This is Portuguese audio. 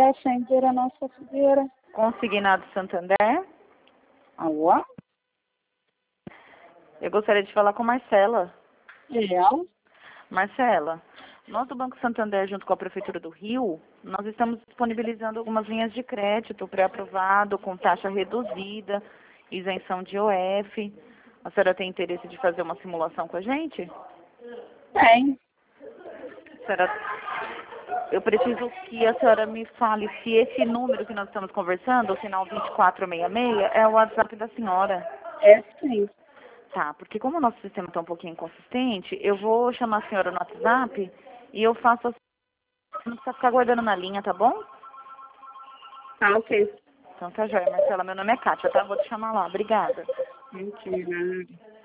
Sendeira Nossa Figueira. Consignado Santander. Alô? Eu gostaria de falar com Marcela. Eu? Marcela, nós do Banco Santander, junto com a Prefeitura do Rio, nós estamos disponibilizando algumas linhas de crédito pré-aprovado, com taxa reduzida, isenção de IOF. A senhora tem interesse de fazer uma simulação com a gente? Tem. Senhora, eu preciso que a senhora me fale se esse número que nós estamos conversando, o sinal 2466, é o WhatsApp da senhora. É sim. Tá, porque como o nosso sistema está um pouquinho inconsistente, eu vou chamar a senhora no WhatsApp e eu faço assim, não precisa ficar guardando na linha, tá bom? Tá, ok. Então tá joia, Marcela, meu nome é Kátia, tá? Vou te chamar lá, obrigada. Mentira.